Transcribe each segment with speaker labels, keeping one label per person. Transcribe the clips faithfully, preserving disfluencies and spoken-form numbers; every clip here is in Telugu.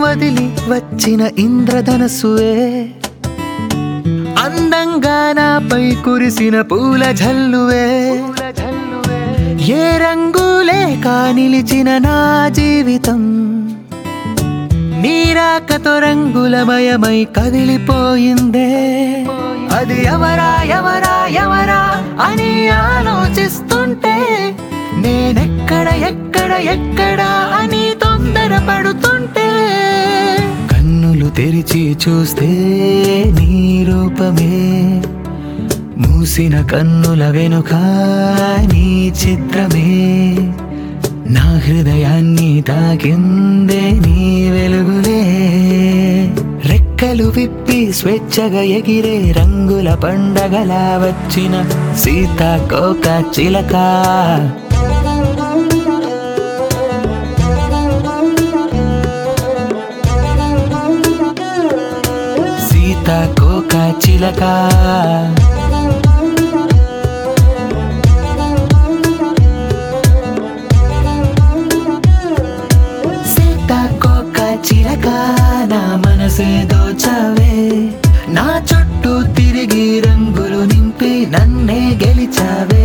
Speaker 1: వదిలి వచ్చిన ఇంద్రధనస్సువే, అందంగా నాపై కురిసిన పూల జల్లువే, ఏ రంగులే కానిలిచిన నా జీవితం నీరాకతో రంగులమయమై కదిలిపోయిందే. అది ఎవరా ఎవరా ఎవరా అని ఆలోచిస్తుంటే నేనెక్కడ ఎక్కడ ఎక్కడ అని తొందరపడుతుంటే, కన్నులు తెరిచి చూస్తే నీ రూపమే, మూసిన కన్నుల వెనుక నీ చిత్రమే, నా హృదయాన్ని తాకిందే నీ వెలుగులే. రెక్కలు విప్పి స్వేచ్ఛగా ఎగిరే రంగుల పండగలా వచ్చిన సీతాకోక చిలక, సీతాకోక చిలక. చిలక నా మనసే దోచావే, నా చుట్టూ తిరిగి రంగులు నింపి నన్నే గెలిచావే.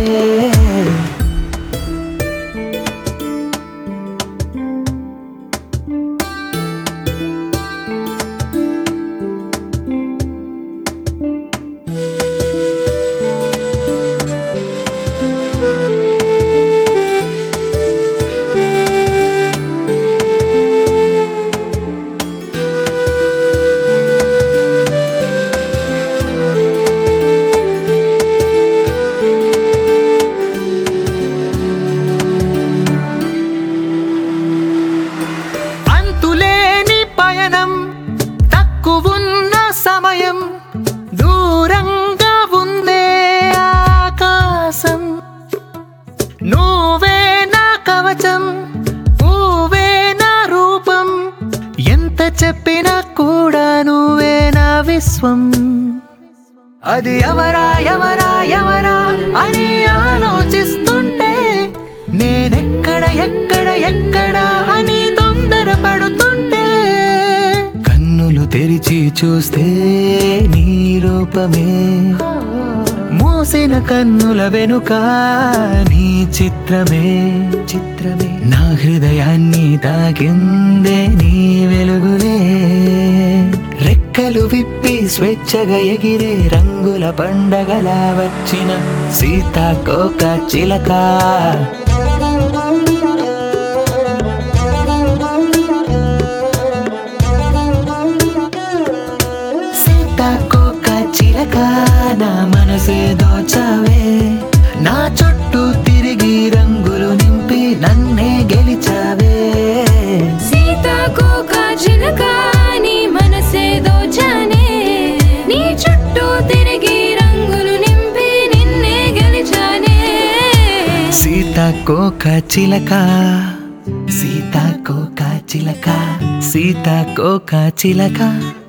Speaker 1: సమయం దూరంగా ఉందే ఆకాశం, నువ్వే నా కవచం, నువ్వే నా రూపం, ఎంత చెప్పినా కూడా నువ్వే నా విశ్వం. అది ఎవరా ఎవరా ఎవరా అని ఆలోచిస్తుంటే నేనెక్కడ ఎక్కడ ఎక్కడ అని తొందరపడుతుంటే, తెరిచి చూస్తే నీ రూపమే, మూసిన కన్నుల వెనుక నీ చిత్రమే, చిత్రమే, నా హృదయాన్ని తాకిందే నీ వెలుగులే. రెక్కలు విప్పి స్వేచ్ఛగా ఎగిరే రంగుల పండగలా వచ్చిన సీతాకోక చిలక, చిలక నా మనసే దోచావే, నా చుట్టూ తిరిగి రంగులు నింపి నన్నే గెలిచావే.
Speaker 2: సీతాకోక చిలక నీ మనసే దోచానే, నీ చుట్టూ తిరిగి రంగులు నింపి నిన్నే గెలిచానే.
Speaker 1: సీతాకోక చిలక, సీతాకోక చిలక, సీతాకోక చిలక.